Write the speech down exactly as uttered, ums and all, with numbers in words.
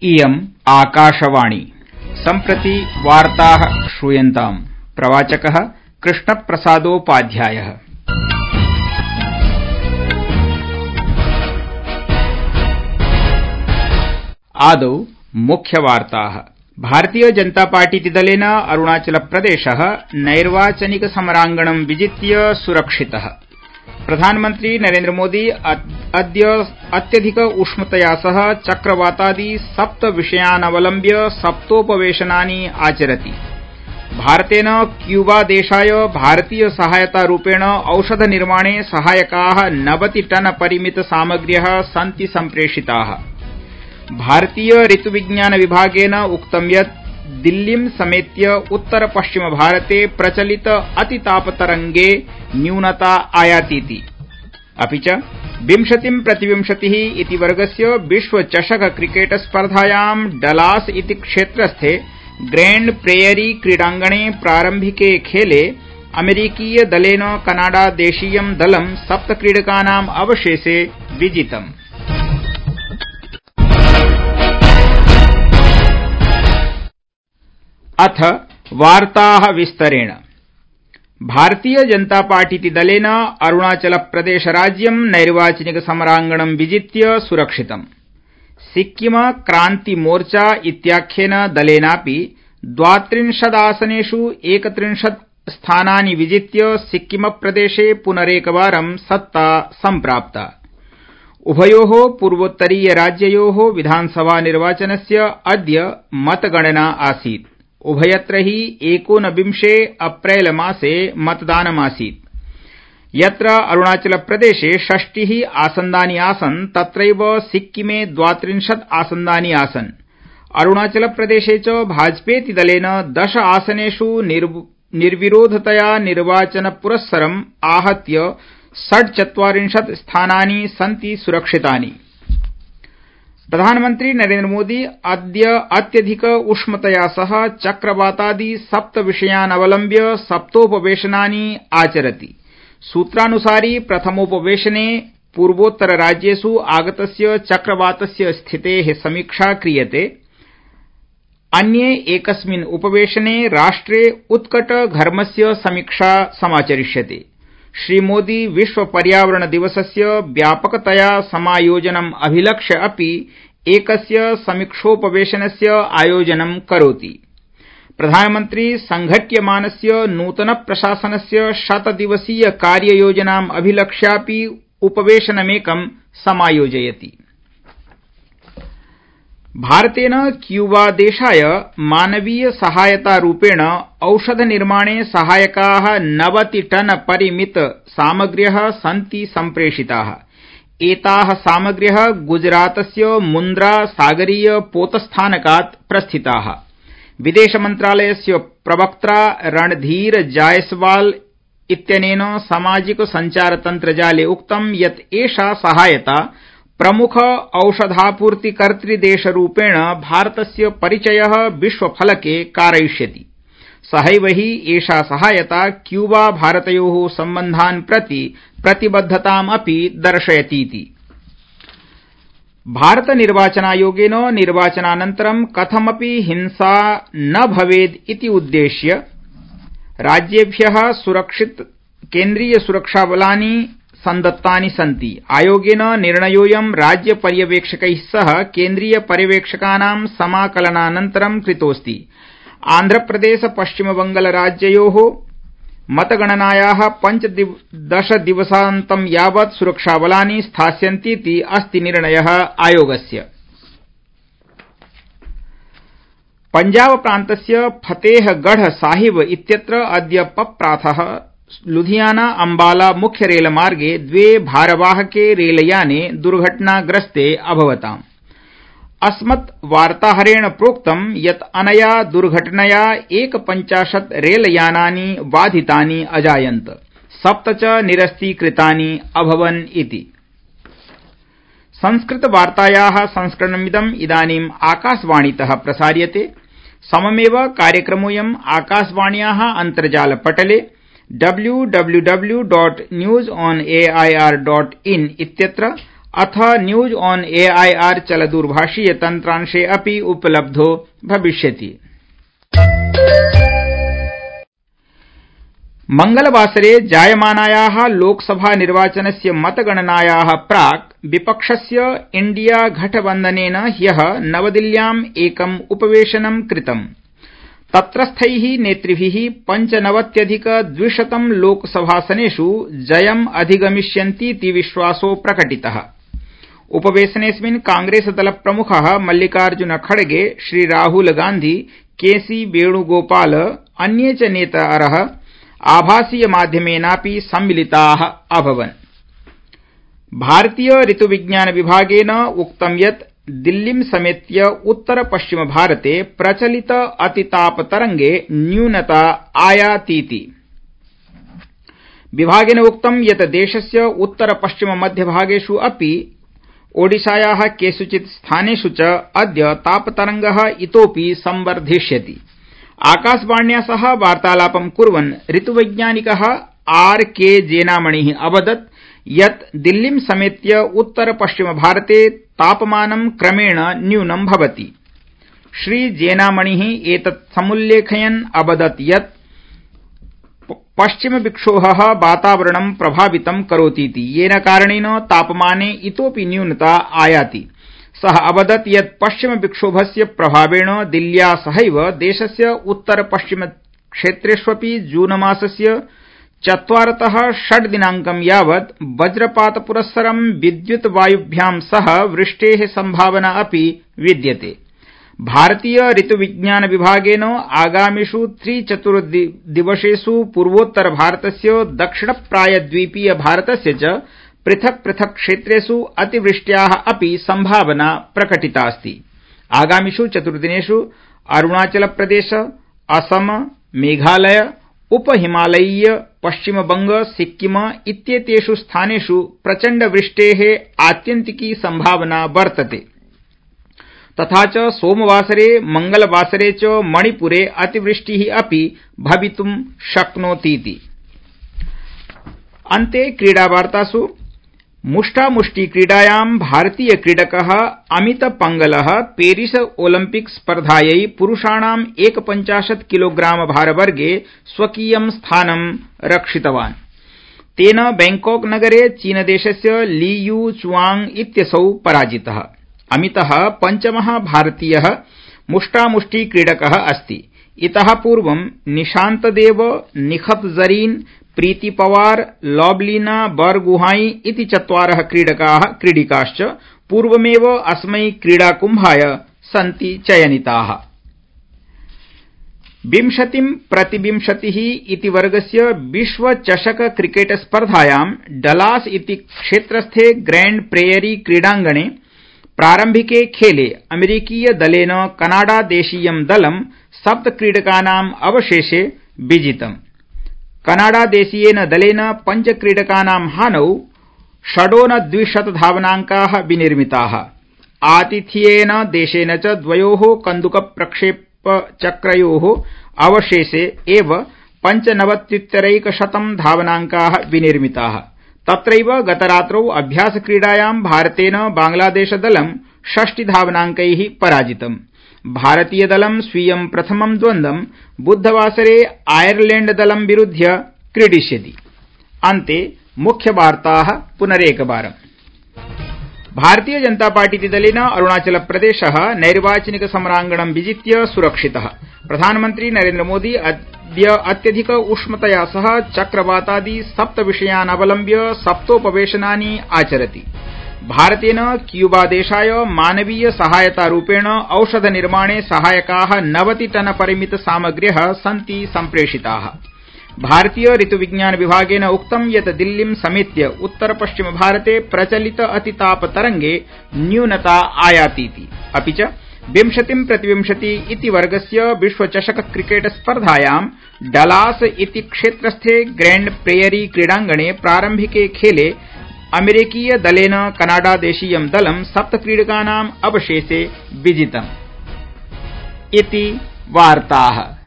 इयम् आकाशवाणी। सम्प्रति वार्ताः श्रूयन्ताम्। प्रवाचकः कृष्णप्रसादोपाध्यायः। आदौ मुख्यवार्ताः। भारतीय जनता पार्टी दलेन अरुणाचलप्रदेशः नैर्वाचनिक समरांगणं विजित्य सुरक्षितः। प्रधानमन्त्री नरेन्द्र मोदी अद्य अत्यधिक उष्णतया सह चक्रवातादि सप्त विषयानवलम्ब्य सप्तोपवेशनानि आचरति। भारतेन क्यूबादेशाय भारतीय सहायतारूपेण औषधनिर्माणे सहायकाः नवति टन परिमित सामग्र्यः सन्ति सम्प्रेषिताः। भारतीय ऋतुविज्ञान विभागेन उक्तं यत् दिल्लीं समेत्य उत्तर पश्चिम भारते प्रचलित अतितापतरंगे न्यूनता आयातीति। अपि च विंशतिं प्रतिविंशतिः इति वर्गस्य विश्वचषक क्रिकेट स्पर्धायां डलास इति क्षेत्रस्थे ग्रैंड प्रेयरी क्रीडांगणे प्रारम्भिके खेले अमेरिकीय दलेन कनाडा देशीयं दलं सप्त क्रीडकानाम् अवशेषे विजितम्। अथ वार्ताः विस्तरेण। भारतीय जनता पार्टी दलेन अरुणाचल प्रदेश राज्यं नैर्वाचनिक समरांगणं विजित्य सुरक्षितम्। सिक्किम क्रांति मोर्चा इत्याख्येन दलेनापि द्वात्रिंशदासनेषु एकत्रिंशत् स्थानानि विजित्य सिक्किम प्रदेशे पुनरेकवारं सत्ता सम्प्राप्ता। उभयोः पूर्वोत्तरीय राज्ययोः विधानसभा निर्वाचनस्य अद्य मतगणना आसीत्। उभयत्र हि एकोनविंशे अप्रैल मासे मतदानमासीत्। यत्र अरुणाचल प्रदेशे षष्टिः आसन्दानि आसन् तत्रैव सिक्किमे द्वात्रिंशत् आसन्दानि आसन्। अरुणाचल प्रदेशे च भाजपेति दलेन दश आसनेषु निर्विरोधतया निर्वाचनपुरस्सरम् आहत्य षड्चत्वारिंशत् स्थानानि सन्ति सुरक्षितानि। प्रधानमन्त्री नरेन्द्र मोदी अद्य अत्यधिक उष्णतया सह चक्रवातादि सप्त विषयानवलम्ब्य सप्तोपवेशनानि आचरति। सूत्रानुसारि प्रथमोपवेशने पूर्वोत्तर राज्येषु आगतस्य चक्रवातस्य स्थितेः समीक्षा क्रियते। अन्ये एकस्मिन् उपवेशने राष्ट्रे उत्कटघर्मस्य समीक्षा समाचरिष्यते। श्रीमोदी विश्व पर्यावरण दिवसस्य व्यापकतया समायोजनम् अभिलक्ष्य अपि एकस्य समीक्षोपवेशनस्य आयोजनं करोति। प्रधानमन्त्री संघट्यमानस्य नूतन प्रशासनस्य शतदिवसीय कार्ययोजनाम् अभिलक्ष्यापि उपवेशनमेकं समायोजयति। भारतेन क्यूबादेशाय मानवीय सहायतारूपेण औषधनिर्माणे सहायकाः नवति टन परिमित सामग्र्यः सन्ति सम्प्रेषिताः। एताः सामग्र्यः गुजरातस्य मुन्द्रा सागरीय पोतस्थानकात् प्रस्थिताः। विदेशमन्त्रालयस्य प्रवक्त्रा रणधीर जायसवाल इत्यनेन सामाजिक सञ्चारतन्त्रजाले उक्तं यत् एषा सहायता प्रमुख औषधापूर्तिकर्तृदेशरूपेण भारतस्य परिचयः विश्वफलके कारयिष्यति। सहैव हि एषा सहायता क्यूबा भारतयोः सम्बन्धान् प्रति प्रतिबद्धतामपि दर्शयतीति। भारत निर्वाचनायोगेन निर्वाचनानन्तरं कथमपि हिंसा न भवेत् इति उद्देश्य राज्येभ्यः सुरक्षित केन्द्रीय सुरक्षाबलानि सन्दत्तानि सन्ति। आयोगेन निर्णयोऽयं राज्य पर्यवेक्षकैः सह केन्द्रीय पर्यवेक्षकानां समाकलनानन्तरं कृतोऽस्ति। आन्ध्रप्रदेश पश्चिमबंगाल राज्ययोः मतगणनायाः पञ्चदश दिवसान्तं यावत् सुरक्षाबलानि स्थास्यन्तीति अस्ति निर्णयः आयोगस्य। पंजाब प्रान्तस्य फतेहगढ़ साहिब इत्यत्र अद्य पप्रातः लुधियाना अम्बाला मुख्य रेलमार्गे द्वे भारवाहके रेलयाने दुर्घटनाग्रस्ते अभवताम्। अस्मत् वार्ताहरेण प्रोक्तं यत् अनया दुर्घटनया एकपञ्चाशत् रेलयानानि बाधितानि अजायन्त, सप्त च निरस्तीकृतानि अभवन् इति। संस्कृतवार्तायाः संस्करणमिदम् इदानीम् आकाशवाणीतः प्रसार्यते। सममेव कार्यक्रमोऽयम् आकाशवाण्याः अन्तर्जालपटले W W W dot news on A I R dot in इत्यत्र अथ न्यूज ऑन एआईआर चलदूरभाषीय तन्त्रांशे अपि उपलब्धो भविष्यति। मंगलवासरे जायमानायाः लोकसभा निर्वाचनस्य मतगणनायाः प्राक् विपक्षस्य इंडिया गठबन्धनेन ह्यः नवदिल्ल्याम् एकम् उपवेशनं कृतम्। तत्रस्थैः नेतृभिः पञ्चनवत्यधिक द्विशतं लोकसभासनेषु जयम् अधिगमिष्यन्तीति विश्वासो प्रकटितः। उपवेशनेऽस्मिन् कांग्रेसदलप्रमुखः मल्लिकार्जुन खड़गे, श्रीराहुल गांधी, केसी वेणुगोपाल, अन्ये च नेतारः आभासीयमाध्यमेनापि सम्मिलिताः अभवन्। भारतीय ऋतुविज्ञान विभागेन उक्तं यत् दिल्लीं समेत्य उत्तर पश्चिम भारते प्रचलित अतितापतरंगे न्यूनता आयातीति। विभागेन उक्तं यत् देशस्य उत्तर पश्चिम मध्यभागेषु अपि ओडिशायाः केषुचित् स्थानेषु च अद्य तापतरंगः इतोऽपि संवर्धिष्यति। आकाशवाण्या सह वार्तालापं कुर्वन् ऋतुवैज्ञानिकः आर के जेनामणिः अवदत् यत् दिल्लीं समेत्य उत्तर पश्चिम भारते तापमानं क्रमेण न्यूनं भवति। श्री जेनामणिः एतत् समुल्लेखयन् अवदत् यत् पश्चिम विक्षोभः वातावरणं प्रभावितं करोतीति, येन कारणेन तापमाने इतोऽपि न्यूनता आयाति। सः अवदत् यत् पश्चिम विक्षोभस्य प्रभावेण दिल्ल्या सहैव देशस्य उत्तर पश्चिम क्षेत्रेष्वपि जूनमासस्य चत्वारतः षड् दिनांकं यावत् वज्रपातपुरस्सरं विद्युत् वायुभ्यां सह वृष्टेः संभावना अपि विद्यते। भारतीय ऋतुविज्ञान विभागेन आगामिषु त्रिचतुर्दिवसेषु पूर्वोत्तर भारतस्य दक्षिणप्रायद्वीपीय भारतस्य च पृथक् पृथक् क्षेत्रेषु अतिवृष्ट्याः अपि संभावना प्रकटितास्ति। आगामिषु चतुर्दिनेषु अरुणाचलप्रदेश, असम, मेघालय, उपहिमालयीय, पश्चिमबंग, सिक्किम इत्येतेषु स्थानेषु प्रचण्डवृष्टेः आत्यन्तिकी संभावना वर्तते। तथा च सोमवासरे, मंगलवासरे च मणिपुरे अतिवृष्टिः अपि भवितुं शक्नोतीति। अन्ते क्रीडावार्तासु मुष्टामुष्टिक्रीडायां भारतीय क्रीडकः अमित पंगलः पेरिस ओलम्पिक स्पर्धायै पुरुषाणाम् एकपञ्चाशत् किलोग्राम भारवर्गे स्वकीयं स्थानं रक्षितवान्। तेन बैंकॉक नगरे चीनदेशस्य ली यू चुआंग इत्यसौ पराजितः। अमितः पञ्चमः भारतीयः मुष्टामुष्टि क्रीडकः अस्ति। इतः पूर्वं निशान्तदेव, निखत जरीन, प्रीति पवार, लॉबलीना बरगुहाई इति चत्वारः क्रीडकाः क्रीडिकाश्च पूर्वमेव अस्मै क्रीडाकुम्भाय सन्ति चयनिताः। विंशतिं प्रतिविंशतिः इति वर्गस्य विश्वचषक क्रिकेट स्पर्धायां डलास इति क्षेत्रस्थे ग्रैंड प्रेयरी क्रीडांगणे प्रारम्भिके खेले अमेरिकीय दलेन कनाडा देशीयं दलं सप्त क्रीडकानाम् अवशेषे विजितम्। कनाडा देशीयेन दलेन पञ्च क्रीडकानां हानौ षडोनद्विशत धावनांकाः विनिर्मिताः। आतिथेयेन देशेन च द्वयोः कन्दुकप्रक्षेपचक्रयोः अवशेषे एव पञ्चनवत्युत्तरैकशतं धावनांकाः विनिर्मिताः। तत्रैव गतरात्रौ अभ्यासक्रीडायां भारतेन बांग्लादेशदलं षष्टि धावनांकैः पराजितम्। भारतीयदलं स्वीयं प्रथमं द्वन्द्वं बुधवासरे आयरलैण्डदलं विरुध्य क्रीडिष्यति। अन्ते मुख्यवार्ताः पुनरेकवारम्। भारतीय जनता पार्टीतिदलेन अरुणाचलप्रदेशः नैर्वाचनिक समरांगणं विजित्य सुरक्षितः। प्रधानमन्त्री नरेन्द्र मोदी अद्य अत्यधिक उष्णतया सह चक्रवातादि सप्त विषयान् अवलम्ब्य सप्तोपवेशनानि आचरति। भारतेन क्यूबादेशाय मानवीय सहायतारूपेण औषधनिर्माणे सहायकाः नवति टन परिमित सामग्र्यः सन्ति सम्प्रेषिताः। भारतीय ऋतुविज्ञान विभागेन उक्तं यत् दिल्लीं समेत्य उत्तर पश्चिम भारते प्रचलित अतितापतरंगे न्यूनता आयातीति। अपि च विंशतिं प्रतिविंशति इति वर्गस्य विश्वचषक क्रिकेट स्पर्धायां डलास इति क्षेत्रस्थे ग्रैंड प्रेयरी क्रीडांगणे प्रारम्भिके खेले अमेरिकीय दलेन कनाडा देशीयं दलं सप्त क्रीडकानाम् अवशेषे विजितम्। इति वार्ताः।